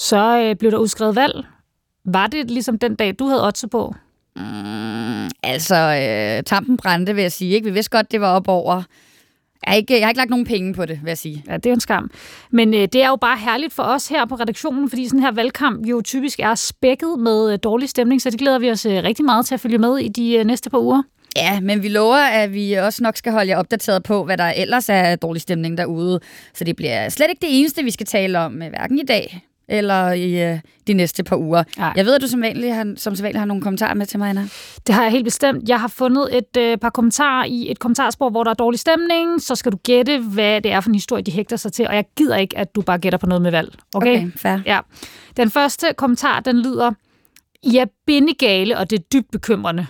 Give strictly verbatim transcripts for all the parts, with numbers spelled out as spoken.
Så øh, blev der udskrevet valg. Var det ligesom den dag, du havde oddset på? Mm, altså, øh, tampen brændte, vil jeg sige. Ikke? Vi vidste godt, det var op over. Jeg har, ikke, jeg har ikke lagt nogen penge på det, vil jeg sige. Ja, det er jo en skam. Men øh, det er jo bare herligt for os her på redaktionen, fordi sådan her valgkamp jo typisk er spækket med øh, dårlig stemning, så det glæder vi os øh, rigtig meget til at følge med i de øh, næste par uger. Ja, men vi lover, at vi også nok skal holde jer opdateret på, hvad der ellers er dårlig stemning derude. Så det bliver slet ikke det eneste, vi skal tale om, hverken i dag eller i øh, de næste par uger. Ej. Jeg ved, at du som vanligt har, som vanligt har nogle kommentarer med til mig, Anna. Det har jeg helt bestemt. Jeg har fundet et øh, par kommentarer i et kommentarspor, hvor der er dårlig stemning. Så skal du gætte, hvad det er for en historie, de hægter sig til. Og jeg gider ikke, at du bare gætter på noget med valg. Okay, okay fair. Ja. Den første kommentar, den lyder: I er bindegale, og det er dybt bekymrende.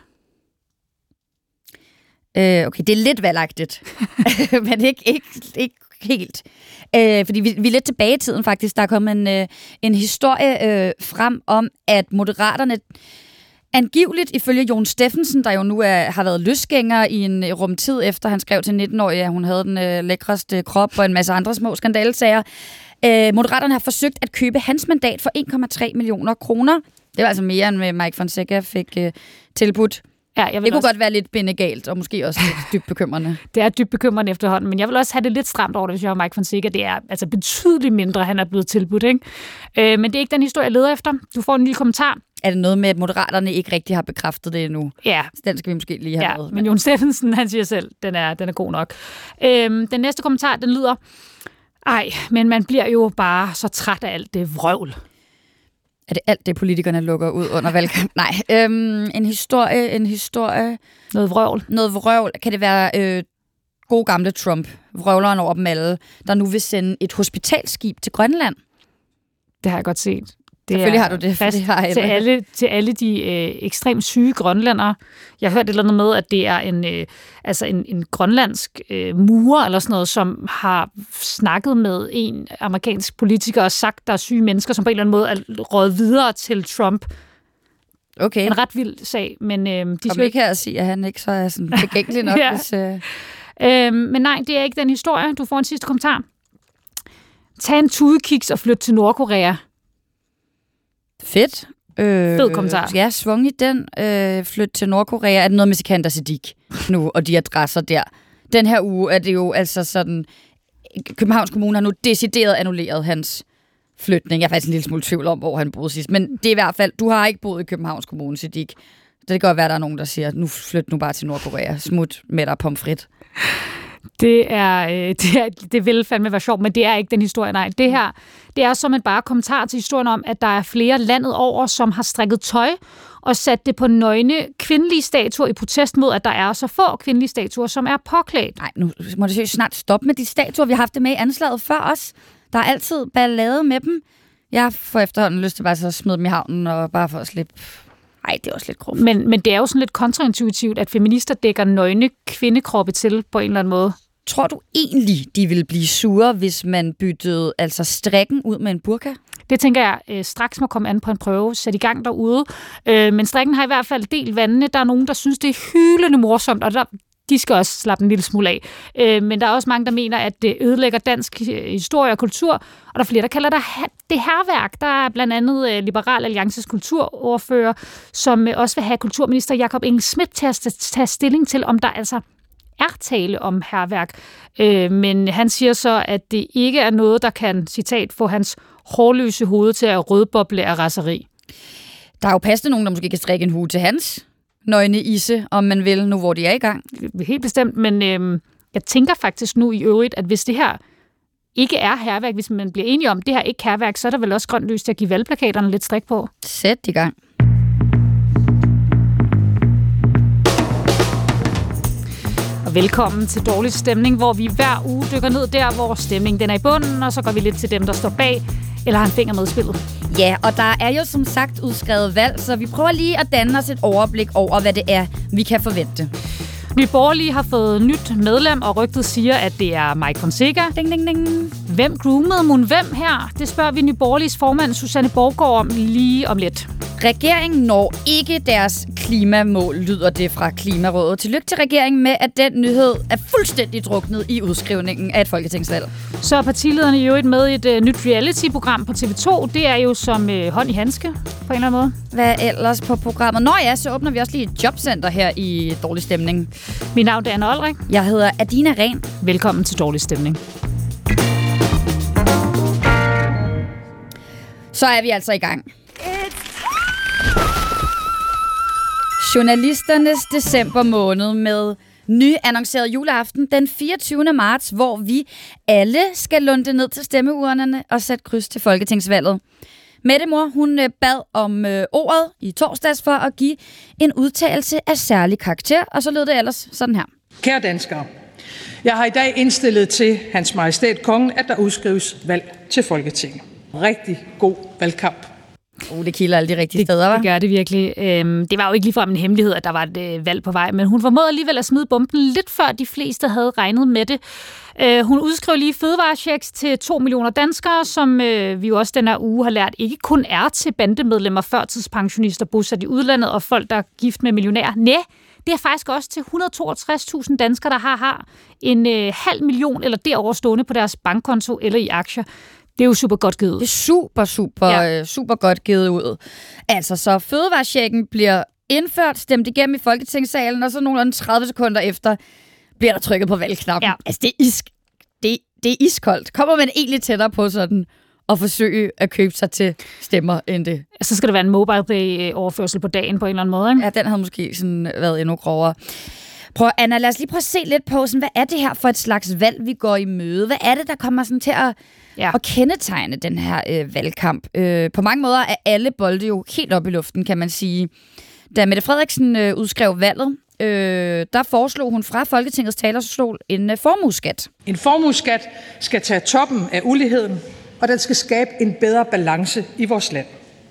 Øh, okay, det er lidt valgagtigt. Men ikke, ikke, ikke helt. Øh, fordi vi, vi er lidt tilbage i tiden faktisk. Der er kommet en, øh, en historie øh, frem om, at Moderaterne angiveligt, ifølge Jon Steffensen, der jo nu er, har været løsgænger i en rumtid efter, han skrev til nitten-årige, at hun havde den øh, lækreste krop og en masse andre små skandalesager. Øh, Moderaterne har forsøgt at købe hans mandat for en komma tre millioner kroner. Det var altså mere, end Mike Fonseca fik øh, tilbudt. Ja, jeg vil det kunne også... godt være lidt bindegalt, og måske også lidt dybt bekymrende. Det er dybt bekymrende efterhånden, men jeg vil også have det lidt stramt over det, hvis jeg var Mike Fonseca. Det er altså betydeligt mindre, han er blevet tilbudt, ikke? Øh, men det er ikke den historie, jeg leder efter. Du får en lille kommentar. Er det noget med, at Moderaterne ikke rigtig har bekræftet det endnu? Ja. Så den skal vi måske lige have ja, med. Men Jon Steffensen, han siger selv, den er, den er god nok. Øh, den næste kommentar, den lyder: Ej, men man bliver jo bare så træt af alt det vrøvl. Er det alt det, politikerne lukker ud under valgkamp? Nej. Øhm, en historie, en historie... Noget vrøvl. Noget vrøvl. Kan det være øh, god gamle Trump, vrøvleren over dem alle, der nu vil sende et hospitalskib til Grønland? Det har jeg godt set. Det Selvfølgelig har du det. Fast det har til, alle, til alle de øh, ekstremt syge grønlændere. Jeg har hørt et eller andet med, at det er en, øh, altså en, en grønlandsk øh, murer eller sådan noget, som har snakket med en amerikansk politiker og sagt, at der er syge mennesker, som på en eller anden måde er røget videre til Trump. Okay. En ret vild sag. Men, øh, de Kom ikke her at sige, at han ikke så er sådan tilgængelig nok. ja. hvis, øh... øh, men nej, det er ikke den historie. Du får en sidste kommentar. Tag en tudekiks og flyt til Nordkorea. Fedt. Øh, Fed kommentar. Ja, svung i den. Øh, flyt til Nordkorea. Er det noget med Sikander Siddiq nu, og de adresser der? Den her uge er det jo altså sådan... Københavns Kommune har nu decideret annulleret hans flytning. Jeg er faktisk en lille smule tvivl om, hvor han boede sidst. Men det er i hvert fald... Du har ikke boet i Københavns Kommune, Siddiq. Det kan godt være, der er nogen, der siger, nu flyt nu bare til Nordkorea. Smut med dig pomfrit. Det er, øh, det er, det vil fandme være sjovt, men det er ikke den historie, nej. Det her, det er som et bare kommentar til historien om, at der er flere landet over, som har strikket tøj og sat det på nøgne kvindelige statuer i protest mod, at der er så få kvindelige statuer, som er påklædt. Nej, nu må det snart stoppe med de statuer. Vi har haft det med i anslaget før os. Der er altid ballade med dem. Jeg får efterhånden lyst til bare så at smide dem i havnen og bare for at slippe... Ej, det er også lidt groft. Men, men det er jo sådan lidt kontraintuitivt, at feminister dækker nøgne kvindekroppe til på en eller anden måde. Tror du egentlig, de ville blive sure, hvis man byttede altså strikken ud med en burka? Det tænker jeg øh, straks må komme an på en prøve. Sæt i gang derude. Øh, men strikken har i hvert fald delt vandene. Der er nogen, der synes, det er hyldende morsomt, og der, de skal også slappe en lille smule af. Øh, men der er også mange, der mener, at det ødelægger dansk historie og kultur. Og der er flere, der kalder det, det hærværk. Der er blandt andet øh, Liberal Alliances kulturordfører, som øh, også vil have kulturminister Jakob Engel-Schmidt til at tage stilling til, om der altså er tale om hærværk. Øh, men han siger så, at det ikke er noget, der kan, citat, få hans hårløse hoved til at rødboble af raseri. Der er jo passende nogen, der måske kan strikke en hue til hans nøgne isse, om man vil, nu hvor de er i gang. Helt bestemt, men øh, jeg tænker faktisk nu i øvrigt, at hvis det her ikke er hærværk, hvis man bliver enige om, det her ikke er hærværk, så er der vel også grønt lys til at give valgplakaterne lidt strik på. Sæt i gang. Velkommen til Dårlig Stemning, hvor vi hver uge dykker ned der, hvor stemningen den er i bunden, og så går vi lidt til dem, der står bag eller har en finger med i spillet. Ja, og der er jo som sagt udskrevet valg, så vi prøver lige at danne os et overblik over, hvad det er, vi kan forvente. Nye Borgerlige har fået nyt medlem, og rygtet siger, at det er Mike Fonseca. Ding, ding, ding. Hvem groomede mun hvem her? Det spørger vi Nye Borgerliges formand Susanne Borgård om lige om lidt. Regeringen når ikke deres klimamål, lyder det fra Klimarådet. Tillykke til regeringen med, at den nyhed er fuldstændig druknet i udskrivningen af et folketingsvalg. Så er partilederne jo et med i et uh, nyt reality-program på T V to. Det er jo som uh, hånd i handske, på en eller anden måde. Hvad ellers på programmet? Nå ja, så åbner vi også lige et jobcenter her i Dårlig Stemning. Mit navn er Anna Olrik. Jeg hedder Adina Ren. Velkommen til Dårlig Stemning. Så er vi altså i gang. Journalisternes december måned med nyannonceret juleaften den fireogtyvende marts, hvor vi alle skal lunde ned til stemmeurnerne og sætte kryds til folketingsvalget. Mette mor, hun bad om øh, ordet i torsdags for at give en udtalelse af særlig karakter, og så lød det ellers sådan her. Kære danskere, jeg har i dag indstillet til Hans Majestæt Kongen, at der udskrives valg til Folketinget. Rigtig god valgkamp. Uh, det kilder alle de rigtige det, steder, hva'? Det gør det virkelig. Øhm, det var jo ikke ligefrem en hemmelighed, at der var et øh, valg på vej, men hun formåede alligevel at smide bomben lidt før de fleste havde regnet med det. Øh, hun udskrev lige fødevarechecks til to millioner danskere, som øh, vi jo også den her uge har lært ikke kun er til bandemedlemmer, førtidspensionister, bosat i udlandet og folk, der er gift med millionærer. Næh, det er faktisk også til et hundrede og toogtres tusind danskere, der har, har en øh, halv million eller derover stående på deres bankkonto eller i aktier. Det er jo super godt givet ud. Det er super, super, ja. super godt givet ud. Altså, så fødevarechecken bliver indført, stemt igennem i Folketingssalen, og så nogenlunde tredive sekunder efter bliver der trykket på valgknappen. Ja. Altså, det er, is- det, det er iskoldt. Kommer man egentlig tættere på sådan at forsøge at købe sig til stemmer end det? Så skal det være en mobile pay-overførsel på dagen på en eller anden måde, ikke? Ja, den havde måske sådan været endnu grovere. Prøv, Anna, lad os lige prøve at se lidt på, sådan, hvad er det her for et slags valg, vi går i møde? Hvad er det, der kommer sådan til at, ja. at kendetegne den her øh, valgkamp? Øh, på mange måder er alle bolde jo helt op i luften, kan man sige. Da Mette Frederiksen øh, udskrev valget, øh, der foreslog hun fra Folketingets talerstol en øh, formueskat. En formueskat skal tage toppen af uligheden, og den skal skabe en bedre balance i vores land.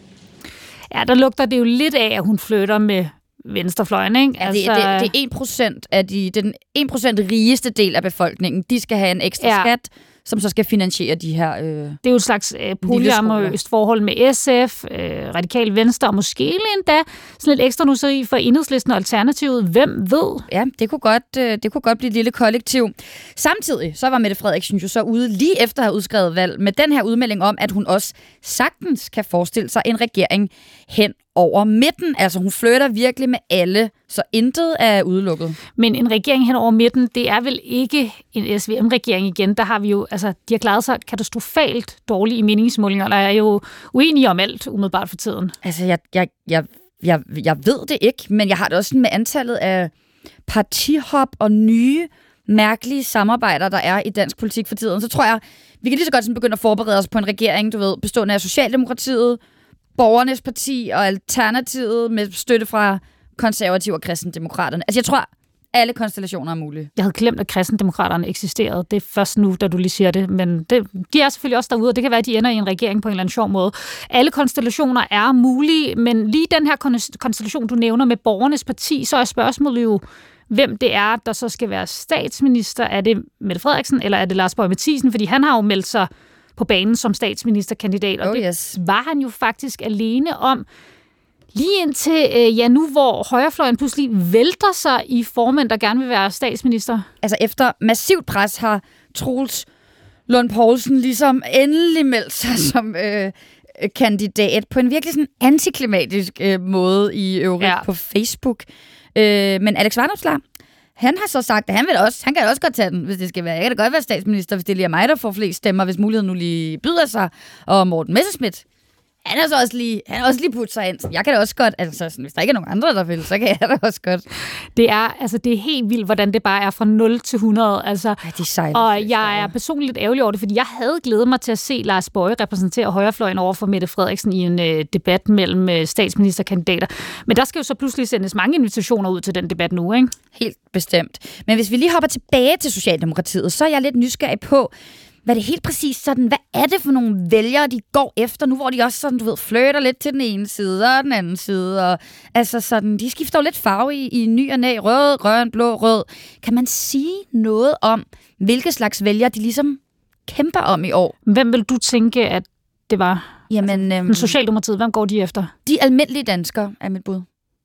Ja, der lugter det jo lidt af, at hun flytter med venstrefløjen, ikke? Ja, det, altså, det, det er en procent af de, den en procent rigeste del af befolkningen. De skal have en ekstra ja. skat, som så skal finansiere de her... Øh, det er jo et slags øh, polyamorøst forhold med S F, øh, Radikal Venstre, og måske endda sådan lidt ekstra nusseri for Enhedslisten og Alternativet. Hvem ved? Ja, det kunne godt, øh, det kunne godt blive et lille kollektiv. Samtidig så var Mette Frederiksen jo så ude lige efter at have udskrevet valg med den her udmelding om, at hun også sagtens kan forestille sig en regering hen over midten. Altså hun flytter virkelig med alle, så intet er udelukket. Men en regering hen over midten, det er vel ikke en S V M-regering igen. Der har vi jo, altså de har klaret sig katastrofalt dårligt i meningsmålinger, og er jo uenige om alt umiddelbart for tiden. Altså jeg, jeg, jeg, jeg, jeg ved det ikke, men jeg har det også med antallet af partihop og nye mærkelige samarbejder, der er i dansk politik for tiden. Så tror jeg, vi kan lige så godt sådan begynde at forberede os på en regering, du ved, bestående af Socialdemokratiet, Borgernes Parti og Alternativet med støtte fra Konservative og Kristendemokraterne. Altså jeg tror, alle konstellationer er mulige. Jeg havde glemt, at Kristendemokraterne eksisterede. Det er først nu, da du lige siger det. Men det, de er selvfølgelig også derude, og det kan være, at de ender i en regering på en eller anden sjov måde. Alle konstellationer er mulige, men lige den her konstellation, du nævner med Borgernes Parti, så er spørgsmålet jo, hvem det er, der så skal være statsminister. Er det Mette Frederiksen, eller er det Lars Boje Mathiesen? Fordi han har jo meldt sig på banen som statsministerkandidat, og oh, det yes. var han jo faktisk alene om. Lige indtil, øh, ja nu hvor højrefløjen pludselig vælter sig i formænd, der gerne vil være statsminister. Altså efter massivt pres har Troels Lund Poulsen ligesom endelig meldt sig som øh, kandidat på en virkelig sådan antiklimatisk øh, måde i øvrigt ja. på Facebook. Øh, men Alex Vanopslagh, han har så sagt, at han, vil også, han kan også godt tage den, hvis det skal være. Jeg kan da godt være statsminister, hvis det lige er mig, der får flest stemmer, hvis muligheden nu lige byder sig. Og Morten Messerschmidt, han er så også lige, han er også lige puttet sig ind. Jeg kan da også godt, altså sådan, hvis der ikke er nogen andre, der vil, så kan jeg da også godt. Det er, altså, det er helt vildt, hvordan det bare er fra nul til hundrede. Altså, Ej, de sejler, og jeg er personligt lidt ærgerlig over det, fordi jeg havde glædet mig til at se Lars Boje repræsentere højrefløjen over for Mette Frederiksen i en øh, debat mellem øh, statsministerkandidater. Men der skal jo så pludselig sendes mange invitationer ud til den debat nu, ikke? Helt bestemt. Men hvis vi lige hopper tilbage til Socialdemokratiet, så er jeg lidt nysgerrig på, hvad det helt præcis sådan, hvad er det for nogle vælgere, de går efter nu, hvor de også sådan, du ved, flirter lidt til den ene side og den anden side, og altså sådan, de skifter jo lidt farve i, i ny og næ, rød, grøn, blå, rød. Kan man sige noget om, hvilke slags vælgere de ligesom kæmper om i år? Hvem vil du tænke, at det var? Jamen, altså, øhm, Socialdemokratiet, hvem går de efter? De almindelige danskere er mit bud.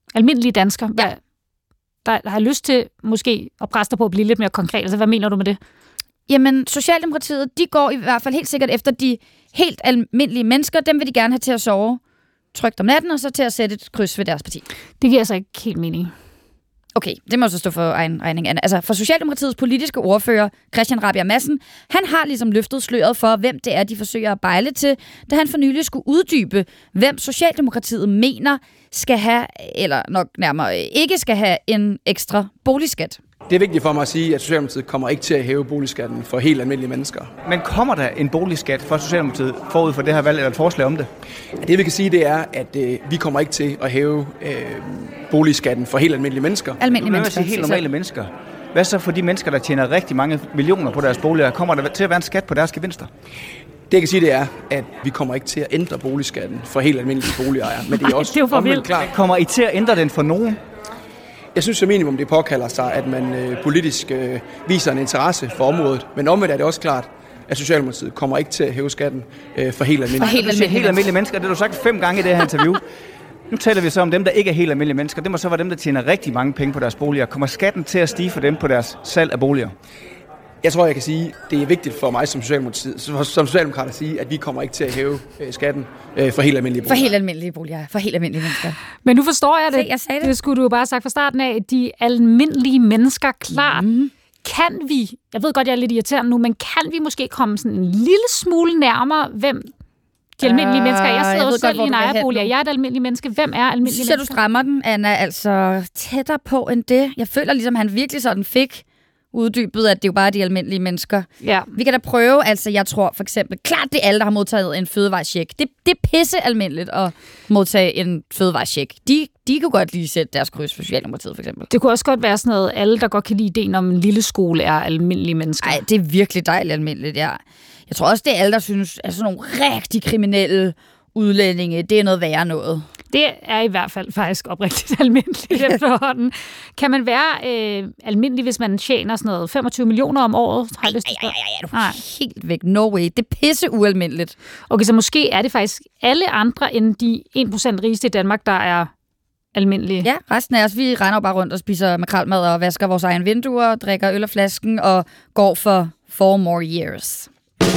almindelige danskere, Ja. hvad, der, der har lyst til måske at presse dig på at blive lidt mere konkret. Altså, hvad mener du med det? Jamen, Socialdemokratiet, de går i hvert fald helt sikkert efter de helt almindelige mennesker. Dem vil de gerne have til at sove trygt om natten, og så til at sætte et kryds ved deres parti. Det giver altså ikke helt mening. Okay, det må så stå for egen regning, Anna. Altså, for Socialdemokratiets politiske ordfører, Christian Rabjerg Madsen, han har ligesom løftet sløret for, hvem det er, de forsøger at bejle til, da han for nylig skulle uddybe, hvem Socialdemokratiet mener skal have, eller nok nærmere ikke skal have, en ekstra boligskat. Det er vigtigt for mig at sige, at Socialdemokratiet kommer ikke til at hæve boligskatten for helt almindelige mennesker. Men kommer der en boligskat for Socialdemokratiet forud for det her valg, eller et forslag om det? Det vi kan sige, det er, at øh, vi kommer ikke til at hæve øh, boligskatten for helt almindelige mennesker. Almindelige Hvad mennesker. vil sige helt normale mennesker? Hvad så for de mennesker, der tjener rigtig mange millioner på deres boliger? Kommer der til at være en skat på deres gevinster? Det jeg kan sige, det er, at vi kommer ikke til at ændre boligskatten for helt almindelige boligejere. Men det er også det er jo for omvendt vildt. klart. Kommer I til at ændre den for nogen? Jeg synes som minimum, det påkalder sig, at man øh, politisk øh, viser en interesse for området. Men omvendt er det også klart, at Socialdemokratiet kommer ikke til at hæve skatten øh, for helt almindelige For helt Du siger helt almindelige mennesker. Det har du sagt fem gange i det her interview. Nu taler vi så om dem, der ikke er helt almindelige mennesker. Det må så være dem, der tjener rigtig mange penge på deres boliger. Kommer skatten til at stige for dem på deres salg af boliger? Jeg tror, jeg kan sige, det er vigtigt for mig som Socialdemokrat, som Socialdemokrat at sige, at vi kommer ikke til at hæve øh, skatten øh, for helt almindelige For boliger. helt almindelige boliger. For helt almindelige mennesker. Men nu forstår jeg det. Se, jeg sagde det. Det skulle du jo bare have sagt fra starten af. De almindelige mennesker, klart. Mm. Kan vi, jeg ved godt, jeg er lidt irriterende nu, men kan vi måske komme sådan en lille smule nærmere, hvem de almindelige uh, mennesker er? Jeg sidder jeg jo ved selv godt, i en hvor du vil hen ejerbolig, nu. og jeg er et almindeligt menneske. Hvem er almindelige Synes jeg, du mennesker? strammer den, Anna, altså tættere på end det. Jeg føler ligesom, han virkelig sådan fik uddybet, at det er jo bare de almindelige mennesker. Ja. Vi kan da prøve, altså jeg tror for eksempel, klart det er alle, der har modtaget en fødevarecheck. Det, det er pisse almindeligt at modtage en fødevarecheck. De, de kunne godt lige sætte deres kryds for Socialdemokratiet, for eksempel. Det kunne også godt være sådan noget, alle, der godt kan lide ideen om en lille skole, er almindelige mennesker. Nej, det er virkelig dejligt almindeligt, ja. Jeg tror også, det er alle, der synes, at sådan nogle rigtig kriminelle udlændinge, det er noget værre noget. Det er i hvert fald faktisk oprigtigt almindeligt efterhånden. Kan man være øh, almindelig, hvis man tjener sådan noget femogtyve millioner om året? Har jeg lyst til at Ja, spørge? ja, ja, du er helt væk. No way. Det er pisse ualmindeligt. Okay, så måske er det faktisk alle andre end de en procent rigeste i Danmark, der er almindelige. Ja, resten af os, vi render jo bare rundt og spiser makrelmad og vasker vores egen vinduer, drikker øl af flasken og går for four more years.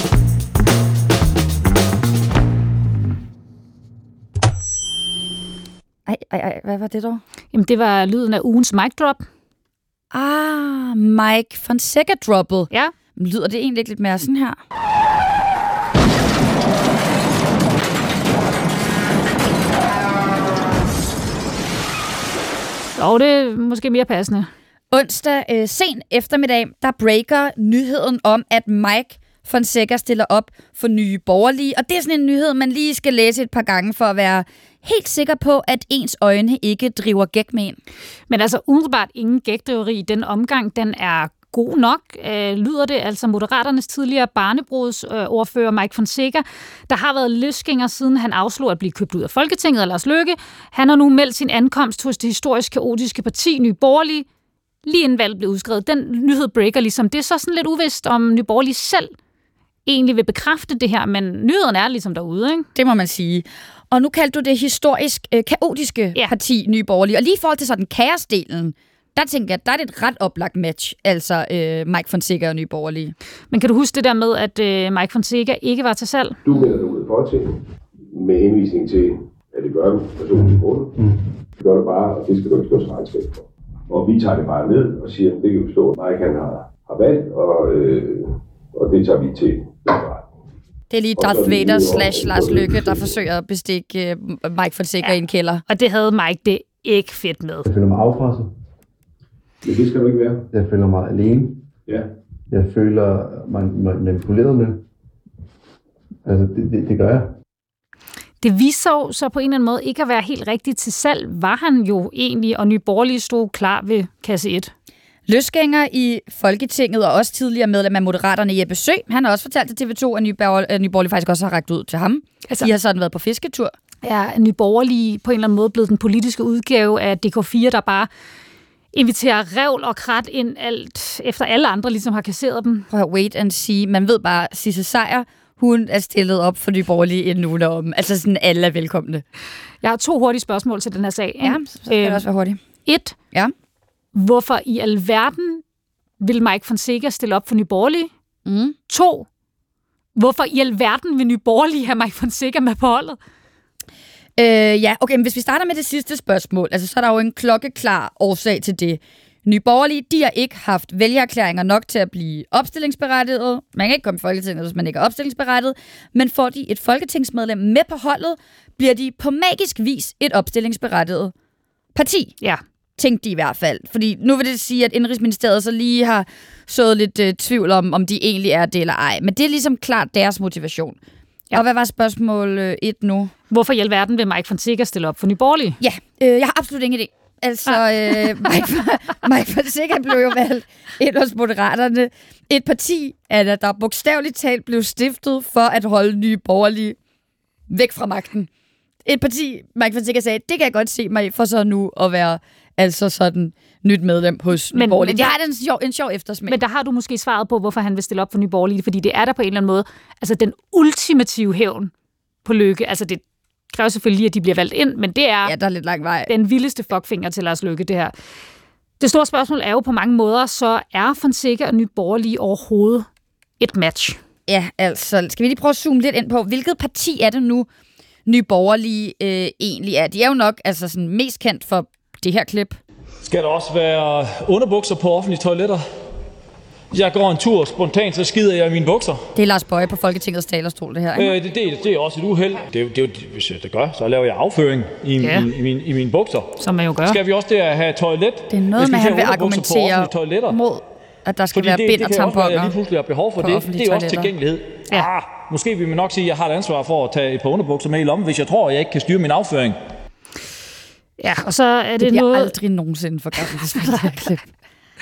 Ej, ej, ej, hvad var det dog? Jamen, det var lyden af ugens mic drop. Ah, Mike Fonseca-droppet. Ja. Lyder det egentlig ikke lidt mere sådan her? Og det er måske mere passende. Onsdag øh, sen eftermiddag, der breaker nyheden om, at Mike Fonseca stiller op for Nye Borgerlige. Og det er sådan en nyhed, man lige skal læse et par gange for at være helt sikker på, at ens øjne ikke driver gæk med en. Men altså umiddelbart ingen gækdriveri i den omgang. Den er god nok, øh, lyder det. Altså Moderaternes tidligere barnebrudsordfører Mike Fonseca, der har været løsgænger siden han afslog at blive købt ud af Folketinget af Lars Løkke. Han har nu meldt sin ankomst hos det historisk kaotiske parti Nye Borgerlige, lige inden valget blev udskrevet. Den nyhed breaker ligesom. Det er så sådan lidt uvist, om Nye Borgerlige selv egentlig vil bekræfte det her, men nyheden er ligesom derude, ikke? Det må man sige. Og nu kaldte du det historisk øh, kaotiske Ja. parti Nye Borgerlige. Og lige i forhold til sådan kaosdelen, der tænker jeg, der er det et ret oplagt match, altså øh, Mike Fonseca og Nye Borgerlige. Men kan du huske det der med, at øh, Mike Fonseca ikke var til salg? Du melder dig ud af Folketinget med henvisning til, at det gør du personligt grunde. Mm. Det gør du bare, og det skal du ikke stå så regnskab for. Og vi tager det bare ned og siger, at det kan jo stå, at Mike han har, har valgt, og, øh, og det tager vi til. Det er lige Darth Vader slash Lars Løkke, der forsøger at bestikke øh, Mike Fonseca ja. i en kælder. Og det havde Mike det ikke fedt med. Jeg føler mig afpresset. Men det skal du ikke være. Jeg føler mig alene. Ja. Jeg føler mig manipuleret med. Altså, det, det, det gør jeg. Det viser så på en eller anden måde ikke at være helt rigtigt til salg. Var han jo egentlig, og Nye Borgerlige stod klar ved kasse et. Løsgænger i Folketinget og også tidligere medlem af Moderaterne Jeppe Sø. Han har også fortalt til T V to, at Nye Borgerlige faktisk også har rakt ud til ham. Altså, de har sådan været på fisketur. Er Nye Borgerlige på en eller anden måde blevet den politiske udgave af D K fire, der bare inviterer revl og krat ind alt, efter alle andre ligesom har kasseret dem? Prøv at wait and see. Man ved bare, Sisse Seier, hun er stillet op for Nye Borgerlige inden ugen om. Altså sådan, alle er velkomne. Jeg har to hurtige spørgsmål til den her sag. Ja, så skal det også være hurtigt. Et. Ja. Hvorfor i alverden vil Mike Fonseca stille op for Nye Borgerlige? Mm. To. Hvorfor i alverden vil Nye Borgerlige have Mike Fonseca med på holdet? Øh, ja, okay, men hvis vi starter med det sidste spørgsmål, altså så er der jo en klokkeklar årsag til det. Nye Borgerlige, de har ikke haft vælgererklæringer nok til at blive opstillingsberettiget. Man kan ikke komme i Folketinget, hvis man ikke er opstillingsberettiget. Men får de et folketingsmedlem med på holdet, bliver de på magisk vis et opstillingsberettiget parti. Ja. Tænkte de i hvert fald. Fordi nu vil det sige, at Indrigsministeriet så lige har sået lidt øh, tvivl om, om de egentlig er det eller ej. Men det er ligesom klart deres motivation. Ja. Og hvad var spørgsmål øh, et nu? Hvorfor i alverden vil Mike Fonseca stille op for Nye Borgerlige? Ja, øh, jeg har absolut ingen idé. Altså, øh, Mike, Mike Fonseca blev jo valgt ind hos Moderaterne. Et parti, at der bogstaveligt talt blev stiftet for at holde Nye Borgerlige væk fra magten. Et parti, Mike Fonseca sagde, det kan jeg godt se mig i, for så nu at være altså sådan nyt medlem hos Nye Borgerlige. Det har en sjov, en sjov eftersmag. Men der har du måske svaret på, hvorfor han vil stille op for Nye Borgerlige, fordi det er der på en eller anden måde, altså den ultimative hævn på Løkke. Altså det kræver selvfølgelig, at de bliver valgt ind, men det er, ja, der er lidt lang vej. Den vildeste fuckfinger til Lars Løkke, det her. Det store spørgsmål er jo på mange måder, så er Fonseca og Nye Borgerlige overhovedet et match? Ja, altså, skal vi lige prøve at zoome lidt ind på, hvilket parti er det nu, Nye Borgerlige øh, egentlig er? De er jo nok altså sådan mest kendt for det her klip. Skal der også være underbukser på offentlige toiletter? Jeg går en tur spontant, så skider jeg i mine bukser. Det er Lars Boje på Folketingets talerstol, det her. Øh, det, det, det er også et uheld. Det, det, det, hvis jeg det gør, så laver jeg afføring i, ja. i, i, min, i mine bukser. Som man jo gør. Skal vi også der have toilet? Det er noget med, at han vil argumentere mod, at der skal Fordi være det, bind det og tamponer. Det kan også være, at jeg lige pludselig har behov for det. Det er også tilgængelighed. Ja. Ah, måske vil man nok sige, at jeg har et ansvar for at tage et par underbukser med i lommen, hvis jeg tror, at jeg ikke kan styre min afføring. Ja, og så er det, det noget... Det aldrig nogensinde for gammelt, det klip.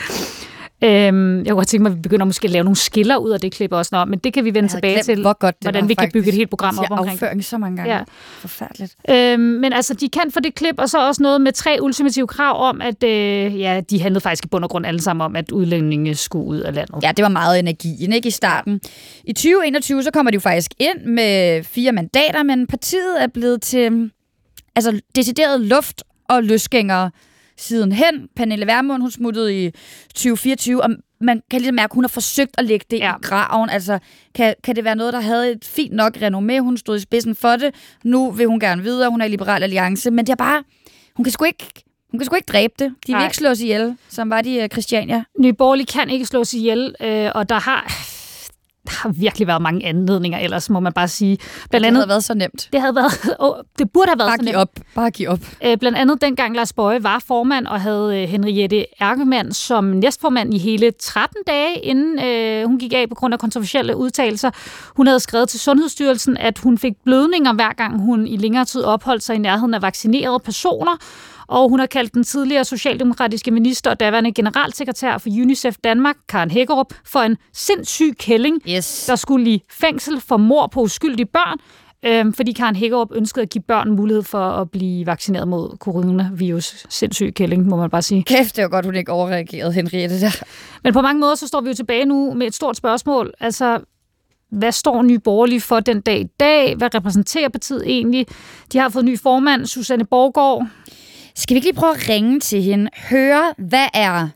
Øhm, jeg kunne godt tænke mig, at vi begynder måske at lave nogle skiller ud af det klip også, nå, men det kan vi vende tilbage glemt, til, hvor godt det hvordan var, vi kan faktisk. bygge et helt program op omkring. Afføring så mange gange. Ja. Forfærdeligt. Øhm, men altså, de kan for det klip, og så også noget med tre ultimative krav om, at øh, ja, de handlede faktisk i bund og grund alle sammen om, at udlændinge skulle ud af landet. Ja, det var meget energien, ikke, i starten. I tyve enogtyve, så kommer de jo faktisk ind med fire mandater, men partiet er blevet til altså decideret luft- og løsgængere sidenhen. Pernille Vermund, hun smuttede i tyve fireogtyve, og man kan ligesom mærke, at hun har forsøgt at lægge det ja. i graven. Altså, kan, kan det være noget, der havde et fint nok renommé? Hun stod i spidsen for det. Nu vil hun gerne videre. Hun er i Liberal Alliance. Men det er bare... Hun kan sgu ikke... Hun kan sgu ikke dræbe det. De vil Nej. ikke slås ihjel, som var de uh, Christiania. Nye Borgerlige kan ikke slås ihjel, øh, og der har... Der har virkelig været mange anledninger, ellers må man bare sige. Blandt det andet, havde været så nemt. Det havde været, oh, det burde have været bare så nemt. Op. Bare giv op. Øh, blandt andet dengang Lars Boje var formand og havde øh, Henriette Erkemann som næstformand i hele tretten dage, inden øh, hun gik af på grund af kontroversielle udtalelser. Hun havde skrevet til Sundhedsstyrelsen, at hun fik blødninger hver gang hun i længere tid opholdt sig i nærheden af vaccinerede personer. Og hun har kaldt den tidligere socialdemokratiske minister og daværende generalsekretær for UNICEF Danmark, Karen Hækkerup, for en sindssyg kælling, yes. der skulle i fængsel for mord på uskyldige børn, øh, fordi Karen Hækkerup ønskede at give børn mulighed for at blive vaccineret mod coronavirus. Sindssyg kælling, må man bare sige. Kæft, det var godt, hun ikke overreagerede, Henriette der. Men på mange måder, så står vi jo tilbage nu med et stort spørgsmål. Altså, hvad står Nye Borgerlige for den dag i dag? Hvad repræsenterer partiet egentlig? De har fået ny formand, Susanne Borgård. Skal vi ikke lige prøve at ringe til hende? Høre, hvad er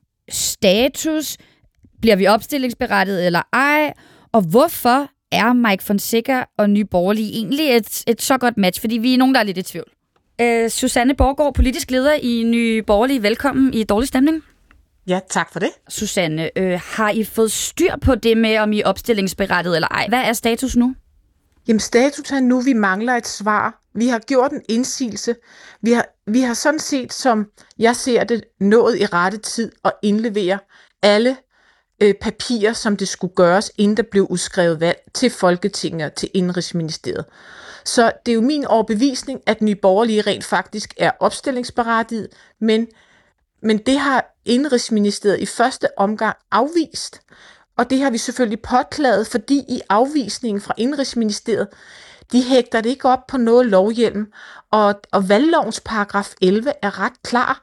status? Bliver vi opstillingsberettiget eller ej? Og hvorfor er Mike Fonseca og Nye Borgerlige egentlig et, et så godt match? Fordi vi er nogen, der er lidt i tvivl. Øh, Susanne Borgård, politisk leder i Nye Borgerlige. Velkommen i Dårlig Stemning. Ja, tak for det. Susanne, øh, har I fået styr på det med, om I er opstillingsberettiget eller ej? Hvad er status nu? Jamen, status er nu, vi mangler et svar. Vi har gjort en indsigelse. Vi har, vi har sådan set, som jeg ser det, nået i rette tid at indlevere alle øh, papirer, som det skulle gøres, inden der blev udskrevet valg til Folketinget og til Indrigsministeriet. Så det er jo min overbevisning, at Nye Borgerlige rent faktisk er opstillingsberettiget, men, men det har Indrigsministeriet i første omgang afvist. Og det har vi selvfølgelig påklaget, fordi i afvisningen fra Indrigsministeriet, de hægter det ikke op på noget lovhjelm, og, og valglovens paragraf elleve er ret klar.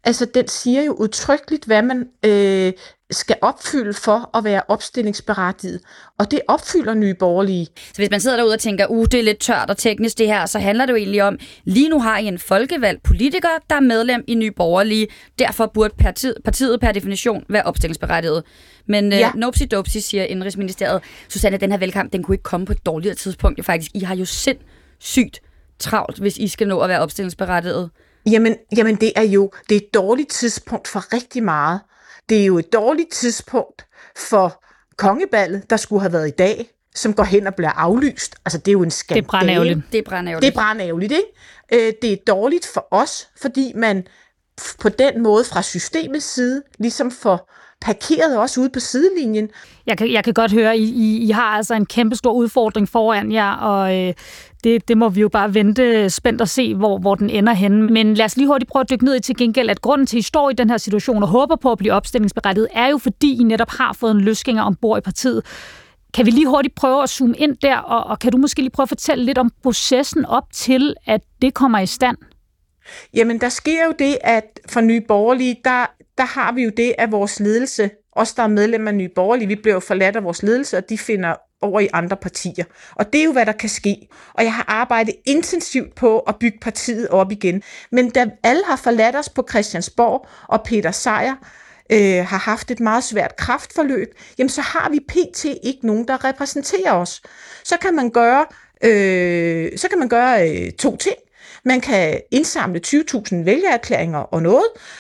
altså den siger jo udtrykkeligt, hvad man øh, skal opfylde for at være opstillingsberettiget. Og det opfylder Nye Borgerlige. Så hvis man sidder derude og tænker, uh, det er lidt tørt og teknisk det her, så handler det jo egentlig om, lige nu har I en folkevalgt politiker, der er medlem i Nye Borgerlige. Derfor burde partiet, partiet per definition være opstillingsberettiget. Men ja. uh, nopsi dopsi, siger Indrigsministeriet. Susanne, den her valgkamp, den kunne ikke komme på et dårligere tidspunkt. Faktisk, I har jo sindssygt travlt, hvis I skal nå at være opstillingsberettiget. Jamen, jamen det er jo det er et dårligt tidspunkt for rigtig meget. Det er jo et dårligt tidspunkt for kongeballet, der skulle have været i dag, som går hen og bliver aflyst. Altså, det er jo en skandale. Det er brandærgerligt. Det er brandærgerligt. Det er brandærgerligt, ikke? Det er dårligt for os, fordi man på den måde fra systemets side ligesom får parkeret også ude på sidelinjen. Jeg kan, jeg kan godt høre, at I, I, I har altså en kæmpe stor udfordring foran jer, og øh, det, det må vi jo bare vente spændt og se, hvor, hvor den ender henne. Men lad os lige hurtigt prøve at dykke ned i til gengæld, at grunden til, at I står i den her situation og håber på at blive opstillingsberettiget, er jo fordi I netop har fået en løsgænger ombord i partiet. Kan vi lige hurtigt prøve at zoome ind der, og, og kan du måske lige prøve at fortælle lidt om processen op til, at det kommer i stand? Jamen, der sker jo det, at for Nye Borgerlige, der, der har vi jo det, at vores ledelse, os der er medlemmer af Nye Borgerlige, vi bliver jo forladt af vores ledelse, og de finder over i andre partier. Og det er jo, hvad der kan ske. Og jeg har arbejdet intensivt på at bygge partiet op igen. Men da alle har forladt os på Christiansborg, og Peter Sejer øh, har haft et meget svært kræftforløb, jamen så har vi pt. Ikke nogen, der repræsenterer os. Så kan man gøre, øh, så kan man gøre øh, to ting. Man kan indsamle tyve tusind vælgererklæringer og noget,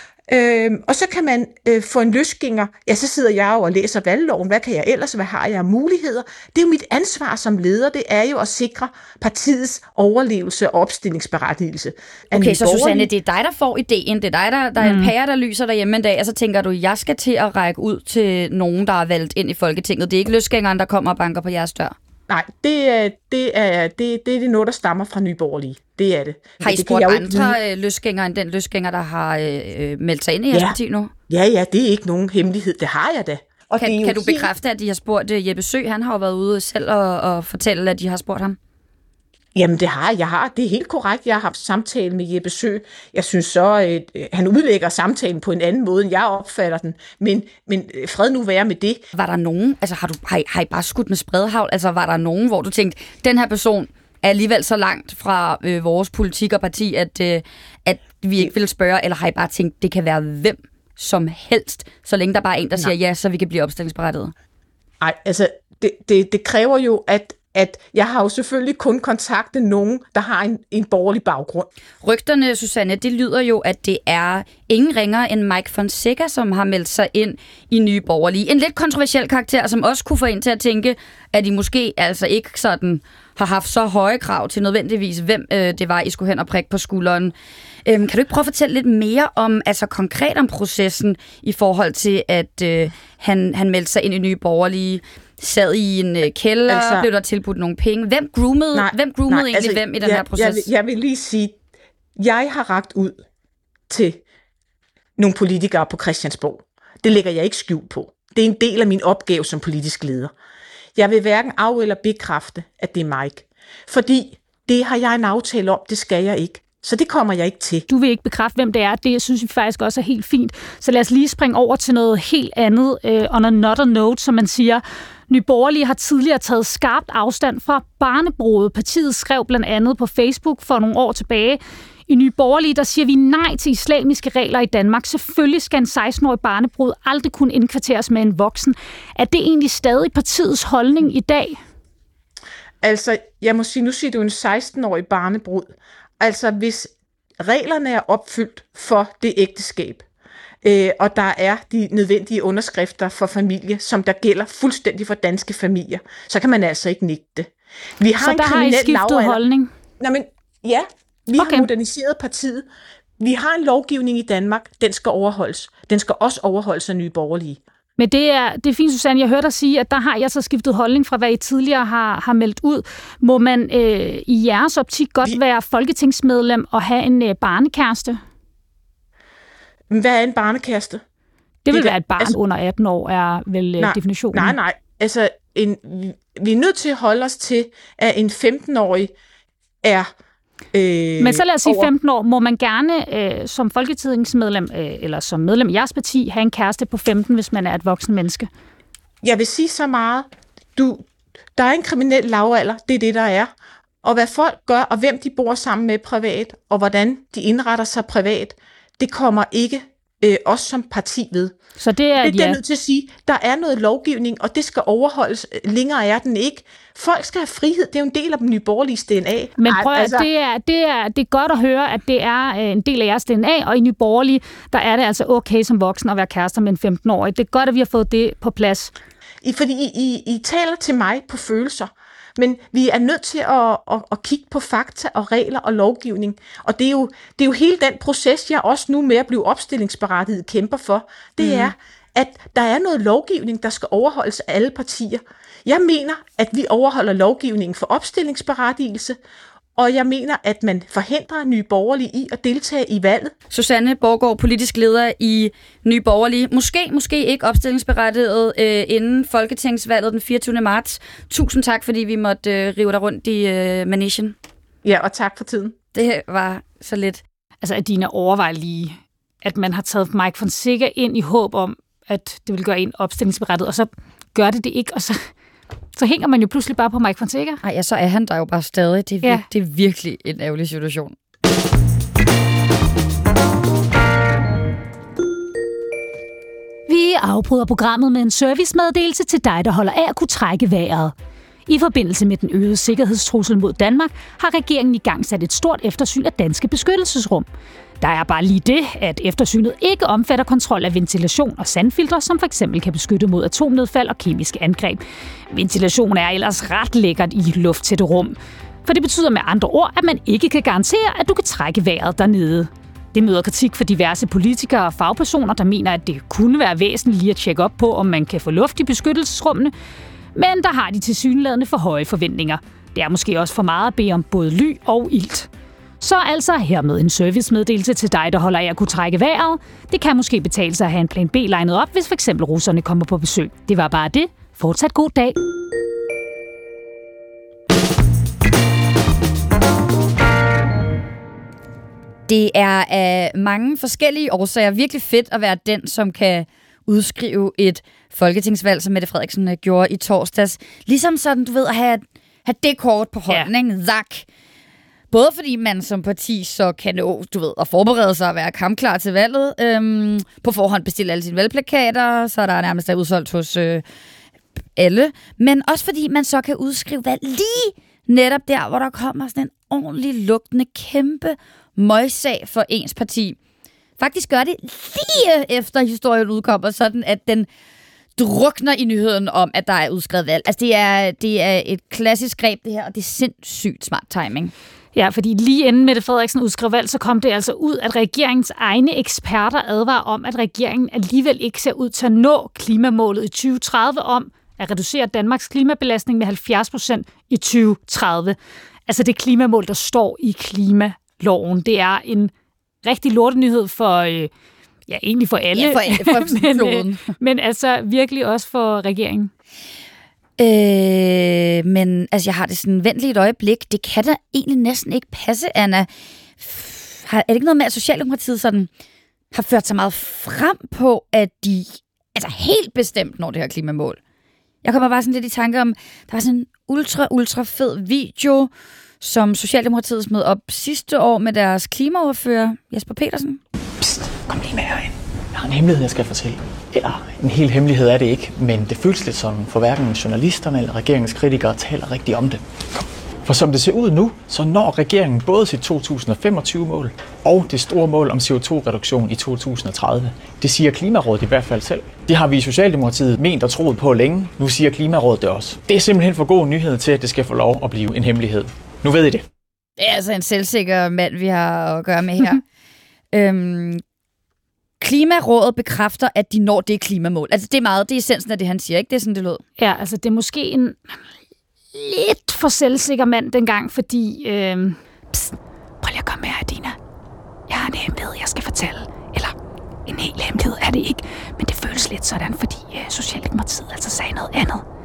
øh, og så kan man øh, få en løsgænger. Ja, så sidder jeg jo og læser valgloven. Hvad kan jeg ellers? Hvad har jeg af muligheder? Det er jo mit ansvar som leder. Det er jo at sikre partiets overlevelse og opstillingsberettigelse. Okay, så Susanne, det er dig, der får ideen. Det er dig, der, der er en pære, der lyser derhjemme en dag, og så tænker du, jeg skal til at række ud til nogen, der er valgt ind i Folketinget. Det er ikke løsgængeren, der kommer og banker på jeres dør. Nej, det er, det er det, det er noget, der stammer fra Nye Borgerlige. Det er det. Har I det spurgt andre øh, løsgængere end den løsgænger, der har øh, meldt sig ind i jeres ja. parti nu? Ja, ja, det er ikke nogen hemmelighed. Det har jeg da. Og kan kan du helt... bekræfte, at de har spurgt uh, Jeppe Søe? Han har jo været ude selv og, og fortælle, at de har spurgt ham. Jamen, det har jeg. har. Det er helt korrekt. Jeg har haft samtale med Jeppe Søe. Jeg synes så, at han udlægger samtalen på en anden måde, end jeg opfatter den. Men, men fred nu være med det. Var der nogen, altså har, du, har, I, har I bare skudt med spredhavl? Altså var der nogen, hvor du tænkte, den her person er alligevel så langt fra øh, vores politik og parti, at, øh, at vi ikke vil spørge, eller har I bare tænkt, det kan være hvem som helst, så længe der bare er en, der siger ja, så vi kan blive opstillingsberettiget? Nej, altså det, det, det kræver jo, at at jeg har jo selvfølgelig kun kontaktet nogen, der har en, en borgerlig baggrund. Rygterne, Susanne, det lyder jo, at det er ingen ringere end Mike Fonseca, som har meldt sig ind i Nye Borgerlige. En lidt kontroversiel karakter, som også kunne få en til at tænke, at de måske altså ikke sådan har haft så høje krav til nødvendigvis, hvem øh, det var, I skulle hen og prikke på skulderen. Øhm, kan du ikke prøve at fortælle lidt mere om, altså konkret om processen i forhold til, at øh, han, han meldte sig ind i Nye Borgerlige? Sad i en øh, kælder, altså, blev der tilbudt nogle penge. Hvem groomede, nej, hvem groomede nej, egentlig altså, hvem i den jeg, her proces? Jeg vil, jeg vil lige sige, jeg har rakt ud til nogle politikere på Christiansborg. Det lægger jeg ikke skjult på. Det er en del af min opgave som politisk leder. Jeg vil hverken af- eller bekræfte, at det er Mike. Fordi det har jeg en aftale om, det skal jeg ikke. Så det kommer jeg ikke til. Du vil ikke bekræfte, hvem det er. Det synes vi faktisk også er helt fint. Så lad os lige springe over til noget helt andet. Uh, on another note, som man siger. Nye Borgerlige har tidligere taget skarpt afstand fra barnebrude. Partiet skrev blandt andet på Facebook for nogle år tilbage. I Nye Borgerlige, der siger vi nej til islamiske regler i Danmark. Selvfølgelig skal en seksten-årig barnebrud aldrig kunne indkvarteres med en voksen. Er det egentlig stadig partiets holdning i dag? Altså, jeg må sige, nu siger du en seksten-årig barnebrud. Altså, hvis reglerne er opfyldt for det ægteskab, øh, og der er de nødvendige underskrifter for familie, som der gælder fuldstændig for danske familier, så kan man altså ikke nægte det. Vi har så en der har I skiftet holdning? Nå, men ja, vi okay. har moderniseret partiet. Vi har en lovgivning i Danmark, den skal overholdes. Den skal også overholdes af Nye Borgerlige. Men det er, det er fint, Susanne. Jeg hørte dig sige, at der har jeg så skiftet holdning fra, hvad I tidligere har, har meldt ud. Må man øh, i jeres optik godt Vi... være folketingsmedlem og have en øh, barnekæreste? Hvad er en barnekæreste? Det vil det, være et barn altså, under atten år, er vel øh, nej, definitionen. Nej, nej. Altså, en, vi er nødt til at holde os til, at en femten-årig er Øh, Men så lad os sige over... femten år. Må man gerne øh, som folketingsmedlem, øh, eller som medlem i jeres parti, have en kæreste på femten, hvis man er et voksen menneske? Jeg vil sige så meget. Du, der er en kriminel lavalder, det er det, der er. Og hvad folk gør, og hvem de bor sammen med privat, og hvordan de indretter sig privat, det kommer ikke øh, os som parti ved. Så det er, det, det ja. er nødt til at sige, der er noget lovgivning, og det skal overholdes. Længere er den ikke. Folk skal have frihed. Det er jo en del af den nye borgerlige D N A. Men prøv at, altså... det, er, det, er, det er godt at høre, at det er en del af jeres D N A, og i nye borgerlige, der er det altså okay som voksen at være kærester med en femten-årig. Det er godt, at vi har fået det på plads. I, fordi I, I, I taler til mig på følelser. Men vi er nødt til at, at, at kigge på fakta og regler og lovgivning. Og det er, jo, det er jo hele den proces, jeg også nu med at blive opstillingsberettiget kæmper for. Det mm. er, at der er noget lovgivning, der skal overholdes af alle partier. Jeg mener, at vi overholder lovgivningen for opstillingsberettigelse, og jeg mener, at man forhindrer Nye Borgerlige i at deltage i valget. Susanne Borgård, politisk leder i Nye Borgerlige. Måske, måske ikke opstillingsberettiget øh, inden folketingsvalget den fireogtyvende marts. Tusind tak, fordi vi måtte øh, rive dig rundt i øh, managen. Ja, og tak for tiden. Det var så lidt. Altså, Adina, overvej lige, at man har taget Mike Fonseca ind i håb om, at det vil gøre en opstillingsberettiget, og så gør det det ikke, og så... Så hænger man jo pludselig bare på Mike Fonseca. Ej, ja, så er han der jo bare stadig. Det er, ja. vir- det er virkelig en ærgerlig situation. Vi afbryder programmet med en servicemeddelelse til dig, der holder af at kunne trække vejret. I forbindelse med den øgede sikkerhedstrussel mod Danmark, har regeringen i gang sat et stort eftersyn af danske beskyttelsesrum. Der er bare lige det, at eftersynet ikke omfatter kontrol af ventilation og sandfiltre, som f.eks. kan beskytte mod atomnedfald og kemiske angreb. Ventilation er ellers ret lækkert i lufttætte rum. For det betyder med andre ord, at man ikke kan garantere, at du kan trække vejret dernede. Det møder kritik for diverse politikere og fagpersoner, der mener, at det kunne være væsentligt lige at tjekke op på, om man kan få luft i beskyttelsesrummene. Men der har de tilsyneladende for høje forventninger. Det er måske også for meget at bede om både ly og ilt. Så altså hermed en servicemeddelelse til dig, der holder af at kunne trække vejret. Det kan måske betale sig at have en plan B legnet op, hvis f.eks. russerne kommer på besøg. Det var bare det. Fortsat god dag. Det er af mange forskellige årsager virkelig fedt at være den, som kan udskrive et folketingsvalg, som Mette Frederiksen gjorde i torsdags. Ligesom sådan, du ved, at have, have det kort på hånden, ja. Ikke? Zak. Både fordi man som parti så kan nå, du ved, at forberede sig at være kampklar til valget. Øhm, på forhånd bestille alle sine valgplakater, så er der nærmest er udsolgt hos øh, alle. Men også fordi man så kan udskrive valg lige netop der, hvor der kommer sådan en ordentlig lugtende kæmpe møgssag for ens parti. Faktisk gør det lige efter historien udkommer, sådan at den drukner i nyheden om, at der er udskrevet valg. Altså det er, det er et klassisk greb det her, og det er sindssygt smart timing. Ja, fordi lige inden Mette Frederiksen udskrev valg, så kom det altså ud, at regeringens egne eksperter advarer om, at regeringen alligevel ikke ser ud til at nå klimamålet i tyve tredive om at reducere Danmarks klimabelastning med halvfjerds procent i tyve tredive. Altså det klimamål, der står i klimaloven. Det er en rigtig lortenyhed for, øh, ja, egentlig for alle. Ja, for alle, for men, øh, men altså virkelig også for regeringen. Øh, men altså, jeg har det sådan venteligt et øjeblik. Det kan da egentlig næsten ikke passe, Anna. Har, er det ikke noget med, at Socialdemokratiet sådan har ført sig meget frem på, at de altså helt bestemt når det her klimamål? Jeg kommer bare sådan lidt i tanke om, der var sådan en ultra, ultra fed video, som Socialdemokratiet smed op sidste år med deres klimaordfører, Jesper Petersen. Psst, kom lige med herind. Jeg har en hemmelighed, jeg skal fortælle. Eller en hel hemmelighed er det ikke, men det føles lidt sådan, for hverken journalisterne eller regeringens kritikere taler rigtig om det. Kom. For som det ser ud nu, så når regeringen både sit to tusind og femogtyve-mål og det store mål om C O to reduktion i to tusind og tredive. Det siger Klimarådet i hvert fald selv. Det har vi i Socialdemokratiet ment og troet på længe. Nu siger Klimarådet det også. Det er simpelthen for god nyhed til, at det skal få lov at blive en hemmelighed. Nu ved I det. Det er altså en selvsikker mand, vi har at gøre med her. øhm, Klimarådet bekræfter, at de når det klimamål. Altså det er meget, det er essensen af det, han siger, ikke? Det er sådan, det lød. Ja, altså det er måske en lidt for selvsikker mand dengang, fordi... Øh... Psst, prøv lige at komme med her, Dina. Jeg har en hemmelighed, jeg skal fortælle. Eller en hel hemmelighed er det ikke, men det føles lidt sådan, fordi øh, Socialdemokratiet altså sagde noget andet.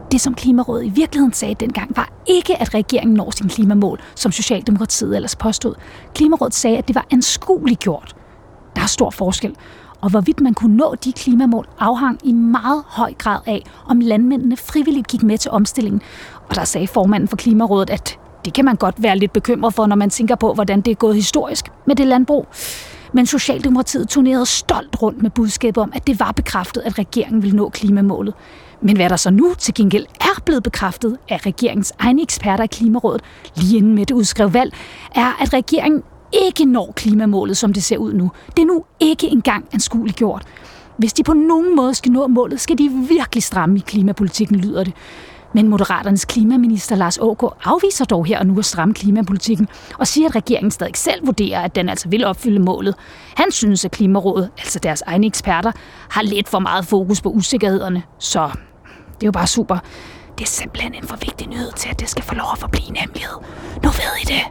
Det, som Klimarådet i virkeligheden sagde dengang, var ikke, at regeringen når sin klimamål, som Socialdemokratiet ellers påstod. Klimarådet sagde, at det var anskueligt gjort. Der er stor forskel. Og hvorvidt man kunne nå de klimamål afhang i meget høj grad af, om landmændene frivilligt gik med til omstillingen. Og der sagde formanden for Klimarådet, at det kan man godt være lidt bekymret for, når man tænker på, hvordan det er gået historisk med det landbrug. Men Socialdemokratiet turnerede stolt rundt med budskabet om, at det var bekræftet, at regeringen ville nå klimamålet. Men hvad der så nu til gengæld er blevet bekræftet af regeringens egne eksperter i Klimarådet, lige inden med det udskrev valg, er, at regeringen ikke når klimamålet, som det ser ud nu. Det er nu ikke engang anskueligt gjort. Hvis de på nogen måde skal nå målet, skal de virkelig stramme i klimapolitikken, lyder det. Men Moderaternes klimaminister Lars Aagaard afviser dog her og nu at stramme klimapolitikken og siger, at regeringen stadig selv vurderer, at den altså vil opfylde målet. Han synes, at Klimarådet, altså deres egne eksperter, har lidt for meget fokus på usikkerhederne. Så det er jo bare super. Det er simpelthen en for vigtig nyhed til, at det skal få lov at forblive en hemmelighed. Nu ved I det.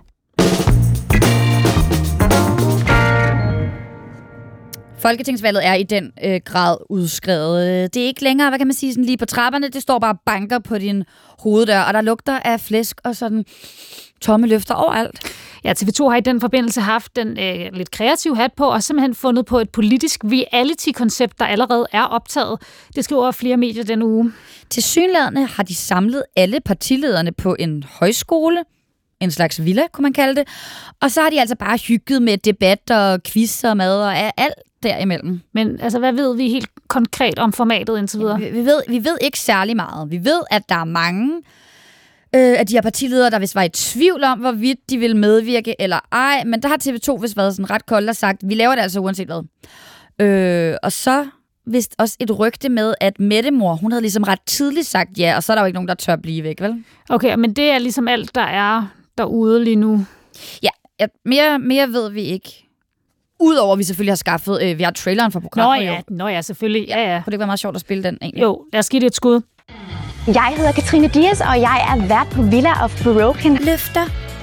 Folketingsvalget er i den øh, grad udskrevet. Det er ikke længere, hvad kan man sige, sådan lige på trapperne. Det står bare banker på din hoveddør, og der lugter af flæsk og sådan tomme løfter overalt. Ja, T V to har i den forbindelse haft den øh, lidt kreativ hat på, og simpelthen fundet på et politisk reality-koncept, der allerede er optaget. Det skriver flere medier denne uge. Tilsyneladende har de samlet alle partilederne på en højskole, en slags villa, kunne man kalde det. Og så har de altså bare hygget med debat og quiz og mad og alt derimellem. Men altså, hvad ved vi helt konkret om formatet indtil videre? Vi, vi, ved, vi ved ikke særlig meget. Vi ved, at der er mange øh, af de her partiledere, der vist var i tvivl om, hvorvidt de vil medvirke eller ej. Men der har T V to vist været sådan ret koldt og sagt, vi laver det altså uanset hvad. Øh, og så vist også et rygte med, at Mettemor, hun havde ligesom ret tidligt sagt ja, og så er der jo ikke nogen, der tør blive væk, vel? Okay, men det er ligesom alt, der er derude lige nu. Ja, ja mere, mere ved vi ikke. Udover at vi selvfølgelig har skaffet, øh, vi har traileren for programmet. Nå ja, nå ja, selvfølgelig. Ja, ja. Kunne det ikke være meget sjovt at spille den egentlig? Jo, lad os give det et skud. Jeg hedder Katrine Dias, og jeg er vært på Villa of Broken. Løfter.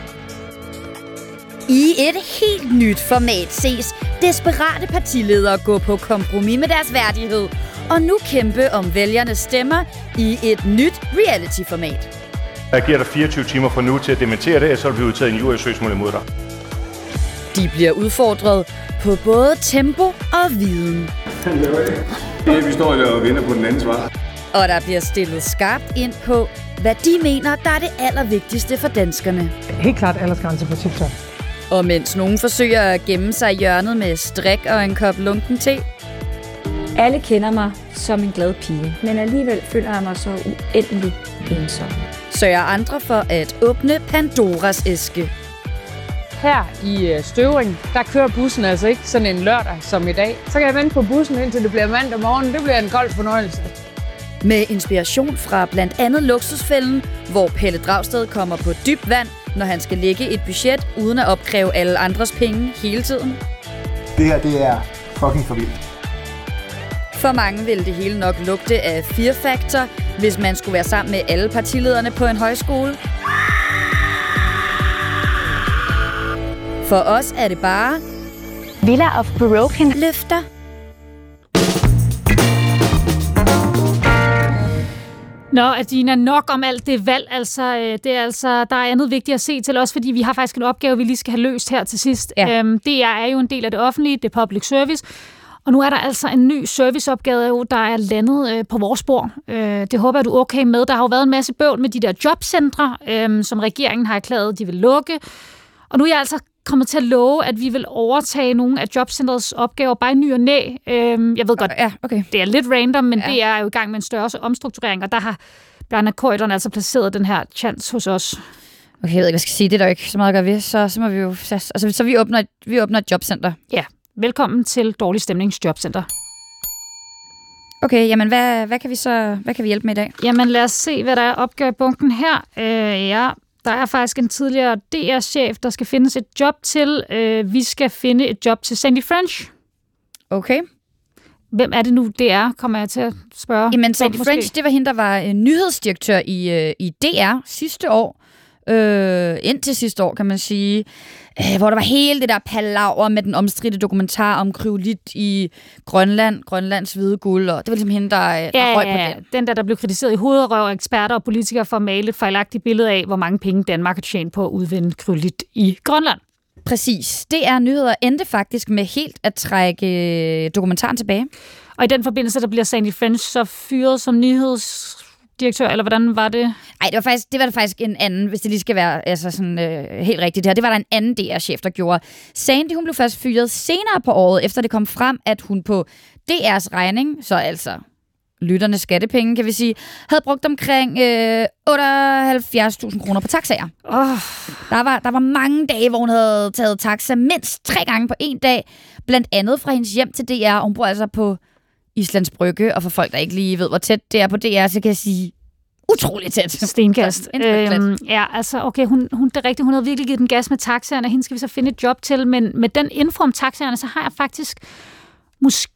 I et helt nyt format ses desperate partiledere gå på kompromis med deres værdighed, og nu kæmpe om vælgernes stemmer i et nyt reality-format. Jeg giver dig fireogtyve timer fra nu til at dementere det, og så vil vi udtaget en jurysøgsmål imod dig. De bliver udfordret på både tempo og viden. Det vi står og venter på den anden svar. Og der bliver stillet skarpt ind på, hvad de mener, der er det allervigtigste for danskerne. Helt klart aldersgrænse på TikTok. Og mens nogen forsøger at gemme sig i hjørnet med strik og en kop lunken te. Alle kender mig som en glad pige, men alligevel føler jeg mig så uendelig ensom. Sørger andre for at åbne Pandoras æske. Her i Støvring, der kører bussen altså ikke sådan en lørdag som i dag. Så kan jeg vente på bussen indtil det bliver mandag morgen. Det bliver en kold fornøjelse. Med inspiration fra blandt andet Luksusfælden, hvor Pelle Dragsted kommer på dyb vand, når han skal lægge et budget uden at opkræve alle andres penge hele tiden. Det her, det er fucking for vildt. For mange vil det hele nok lugte af Fear Factor, hvis man skulle være sammen med alle partilederne på en højskole. For os er det bare Villa of Broken løfter. Nå, Adina, nok om alt det valg. Altså, det er altså, der er andet vigtigt at se til os, fordi vi har faktisk en opgave, vi lige skal have løst her til sidst. Ja. Øhm, D R er jo en del af det offentlige, det er public service. Og nu er der altså en ny serviceopgave, der er landet øh, på vores spor. Øh, det håber jeg, du er okay med. Der har jo været en masse bøvl med de der jobcentre, øh, som regeringen har erklæret, de vil lukke. Og nu er jeg altså kommet til at love, at vi vil overtage nogle af jobcentrets opgaver, bare i ny og næ. Øh, jeg ved godt, ja, okay. Det er lidt random, men ja. Det er jo i gang med en større omstrukturering, og der har Bjarne Corydon altså placeret den her chance hos os. Okay, jeg ved ikke, hvad jeg skal sige. Det er der jo ikke så meget at gøre ved. Så, så må vi jo... Så, altså, så vi åbner, vi åbner et jobcenter. Ja. Velkommen til Dårlig Stemnings Jobcenter. Okay, jamen hvad, hvad kan vi så hvad kan vi hjælpe med i dag? Jamen lad os se, hvad der er opgavebunken her. Øh, ja, der er faktisk en tidligere D R-chef, der skal findes et job til. Øh, vi skal finde et job til Sandy French. Okay. Hvem er det nu, D R, kommer jeg til at spørge? Jamen Sandy French, det var hende, der var uh, nyhedsdirektør i, uh, i D R sidste år. øh, indtil sidste år, kan man sige, øh, hvor der var hele det der palaver med den omstridte dokumentar om kryolit i Grønland, Grønlands hvide guld, og det var ligesom hende, der, der ja, røg på ja, den. Den der, der blev kritiseret i hovedet, røv eksperter og politikere for at male et fejlagtigt billede af, hvor mange penge Danmark har tjent på at udvinde kryolit i Grønland. Præcis. Det er nyheder endte faktisk med helt at trække dokumentaren tilbage. Og i den forbindelse, der bliver Sandy French så fyret som nyhedsdirektør, eller hvordan var det? Nej, det var faktisk det var det faktisk en anden, hvis det lige skal være altså sådan øh, helt rigtigt her. Det var der en anden D R-chef, der gjorde. Sandy, hun blev først fyret senere på året, efter det kom frem, at hun på D R's regning, så altså lytternes skattepenge, kan vi sige, havde brugt omkring øh, otteoghalvfjerds tusind kroner på taxaer. Oh. Der var, der var mange dage, hvor hun havde taget taxa mindst tre gange på en dag, blandt andet fra hendes hjem til D R. Hun bor altså på Islands Brygge, og for folk, der ikke lige ved, hvor tæt det er på D R, så kan jeg sige utroligt tæt. Stenkast. Øhm, ja, altså, okay, hun, hun, det er rigtigt, hun havde virkelig givet den gas med taxaerne, hende skal vi så finde et job til, men med den info om taxaerne, så har jeg faktisk måske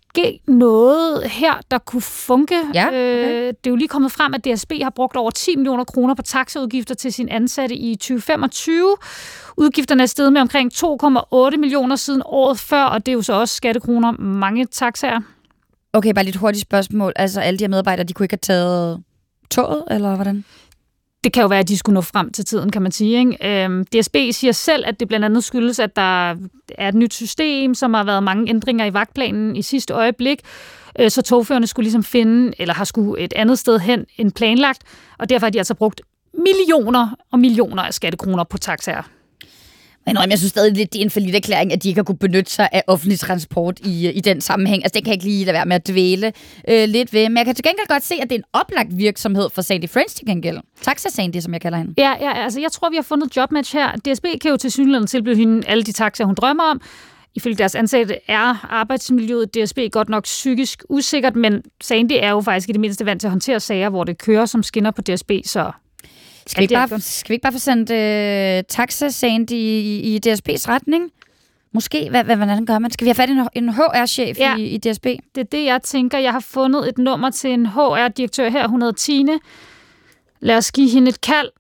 noget her, der kunne funke. Ja, okay. øh, det er jo lige kommet frem, at D S B har brugt over ti millioner kroner på taxaudgifter til sine ansatte i tyve femogtyve. Udgifterne er steget med omkring to komma otte millioner siden året før, og det er jo så også skattekroner mange taxaer. Okay, bare lidt hurtigt spørgsmål. Altså, alle de her medarbejdere, de kunne ikke have taget toget, eller hvordan? Det kan jo være, at de skulle nå frem til tiden, kan man sige. Ikke? Øhm, D S B siger selv, at det blandt andet skyldes, at der er et nyt system, som har været mange ændringer i vagtplanen i sidste øjeblik. Øh, så togførerne skulle ligesom finde, eller har skulle et andet sted hen end planlagt, og derfor har de altså brugt millioner og millioner af skattekroner på taxaer. Men jeg synes stadig lidt, det er en falliterklæring, at de ikke har kunne benytte sig af offentlig transport i, i den sammenhæng. Altså, det kan jeg ikke lige lade være med at dvæle øh, lidt ved. Men jeg kan til gengæld godt se, at det er en oplagt virksomhed for Sandy French til gengæld. Taxa Sandy, som jeg kalder hende. Ja, ja, altså jeg tror, vi har fundet jobmatch her. D S B kan jo til synligheden tilbyde hende alle de taxaer, hun drømmer om. Ifølge deres ansatte er arbejdsmiljøet D S B godt nok psykisk usikkert, men Sandy er jo faktisk i det mindste vant til at håndtere sager, hvor det kører som skinner på D S B, så... Skal vi, ikke bare, skal vi ikke bare få sendt øh, taxa Sandy i, i D S B's retning? Måske, hvad, hvad, hvordan gør man? Skal vi have fat i en, en H R-chef ja, i, i D S B? Det er det, jeg tænker. Jeg har fundet et nummer til en H R-direktør her. Hun hedder Tine. Lad os give hende et kald.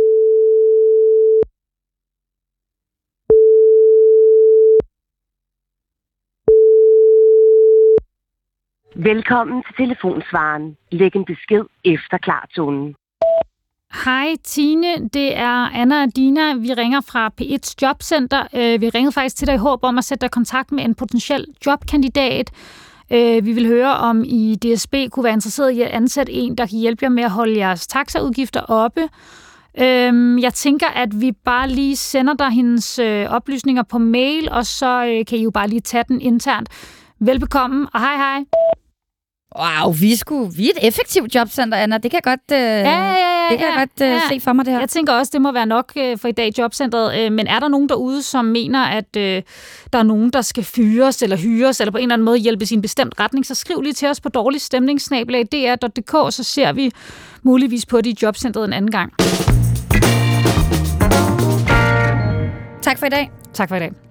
Velkommen til telefonsvaren. Læg en besked efter klartonen. Hej Tine, det er Anna og Dina. Vi ringer fra P et's Jobcenter. Vi ringede faktisk til dig i håb om at sætte dig i kontakt med en potentiel jobkandidat. Vi vil høre, om I D S B kunne være interesseret i at ansætte en, der kan hjælpe jer med at holde jeres taxaudgifter oppe. Jeg tænker, at vi bare lige sender dig hendes oplysninger på mail, og så kan I jo bare lige tage den internt. Velbekomme, og hej hej. Wow, vi er, sgu, vi er et effektivt jobcenter, Anna. Det kan jeg godt, øh, ja, ja, ja, det kan ja, jeg godt øh, ja. se for mig, det her. Jeg tænker også, det må være nok øh, for i dag jobcentret. Øh, men er der nogen derude, som mener, at øh, der er nogen, der skal fyres eller hyres, eller på en eller anden måde hjælpes i en bestemt retning, så skriv lige til os på dårlig stemning snabel-a d r punktum d k, så ser vi muligvis på det i jobcentret en anden gang. Tak for i dag. Tak for i dag.